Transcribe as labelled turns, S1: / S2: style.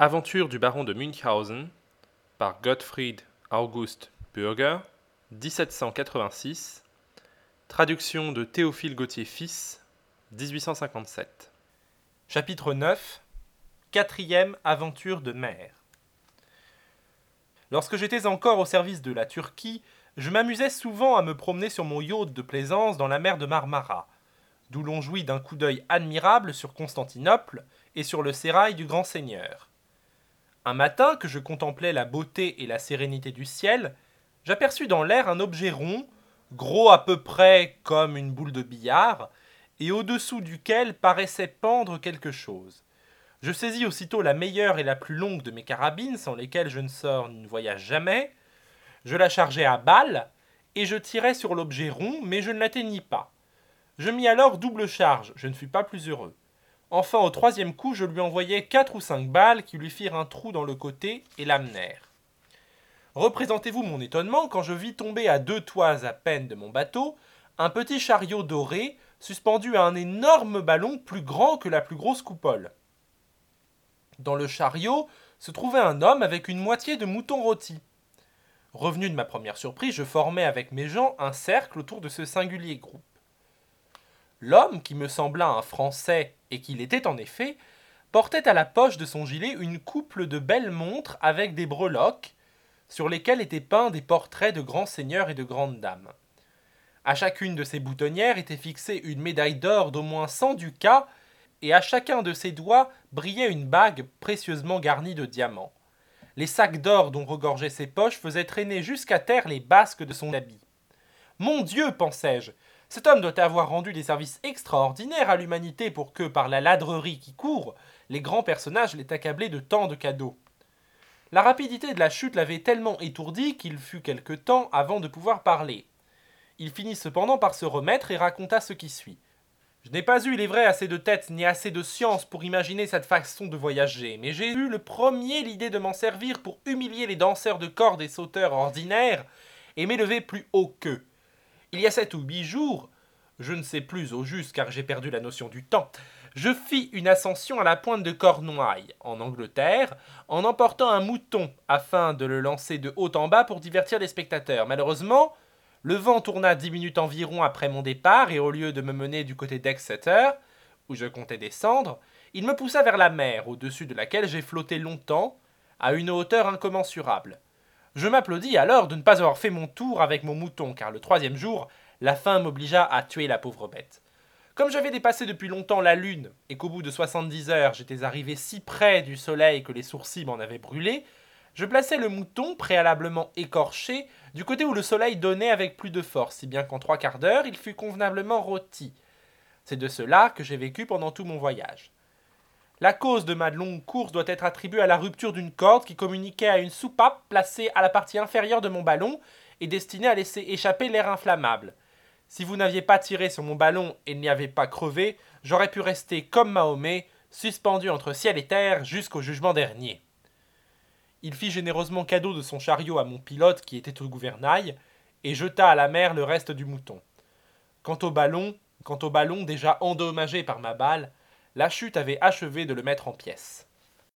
S1: Aventure du baron de Münchhausen par Gottfried August Bürger, 1786. Traduction de Théophile Gautier fils, 1857. Chapitre 9. Quatrième aventure de mer. Lorsque j'étais encore au service de la Turquie, je m'amusais souvent à me promener sur mon yacht de plaisance dans la mer de Marmara, d'où l'on jouit d'un coup d'œil admirable sur Constantinople et sur le sérail du grand seigneur. Un matin, que je contemplais la beauté et la sérénité du ciel, j'aperçus dans l'air un objet rond, gros à peu près comme une boule de billard, et au-dessous duquel paraissait pendre quelque chose. Je saisis aussitôt la meilleure et la plus longue de mes carabines, sans lesquelles je ne sors ni ne voyage jamais. Je la chargeai à balle, et je tirai sur l'objet rond, mais je ne l'atteignis pas. Je mis alors double charge, je ne fus pas plus heureux. Enfin, au troisième coup, je lui envoyai 4 ou 5 balles qui lui firent un trou dans le côté et l'amenèrent. Représentez-vous mon étonnement quand je vis tomber à 2 toises à peine de mon bateau un petit chariot doré suspendu à un énorme ballon plus grand que la plus grosse coupole. Dans le chariot se trouvait un homme avec une moitié de mouton rôti. Revenu de ma première surprise, je formai avec mes gens un cercle autour de ce singulier groupe. L'homme, qui me sembla un Français, et qu'il était en effet, portait à la poche de son gilet une couple de belles montres avec des breloques, sur lesquelles étaient peints des portraits de grands seigneurs et de grandes dames. À chacune de ces boutonnières était fixée une médaille d'or d'au moins 100 ducats, et à chacun de ses doigts brillait une bague précieusement garnie de diamants. Les sacs d'or dont regorgeaient ses poches faisaient traîner jusqu'à terre les basques de son habit. Mon Dieu, pensai-je, cet homme doit avoir rendu des services extraordinaires à l'humanité pour que, par la ladrerie qui court, les grands personnages l'aient accablé de tant de cadeaux. La rapidité de la chute l'avait tellement étourdi qu'il fut quelque temps avant de pouvoir parler. Il finit cependant par se remettre et raconta ce qui suit. Je n'ai pas eu, il est vrai, assez de tête ni assez de science pour imaginer cette façon de voyager, mais j'ai eu le premier l'idée de m'en servir pour humilier les danseurs de corde et sauteurs ordinaires et m'élever plus haut qu'eux. Il y a 7 ou 8 jours, je ne sais plus au juste car j'ai perdu la notion du temps, je fis une ascension à la pointe de Cornouailles, en Angleterre, en emportant un mouton afin de le lancer de haut en bas pour divertir les spectateurs. Malheureusement, le vent tourna 10 minutes environ après mon départ et au lieu de me mener du côté d'Exeter, où je comptais descendre, il me poussa vers la mer, au-dessus de laquelle j'ai flotté longtemps, à une hauteur incommensurable. Je m'applaudis alors de ne pas avoir fait mon tour avec mon mouton, car le 3e jour, la faim m'obligea à tuer la pauvre bête. Comme j'avais dépassé depuis longtemps la lune, et qu'au bout de 70 heures j'étais arrivé si près du soleil que les sourcils m'en avaient brûlé, je plaçai le mouton, préalablement écorché, du côté où le soleil donnait avec plus de force, si bien qu'en 3/4 d'heure il fut convenablement rôti. C'est de cela que j'ai vécu pendant tout mon voyage. La cause de ma longue course doit être attribuée à la rupture d'une corde qui communiquait à une soupape placée à la partie inférieure de mon ballon et destinée à laisser échapper l'air inflammable. Si vous n'aviez pas tiré sur mon ballon et n'y avez pas crevé, j'aurais pu rester comme Mahomet, suspendu entre ciel et terre jusqu'au jugement dernier. Il fit généreusement cadeau de son chariot à mon pilote qui était au gouvernail et jeta à la mer le reste du mouton. Quant au ballon déjà endommagé par ma balle, la chute avait achevé de le mettre en pièces.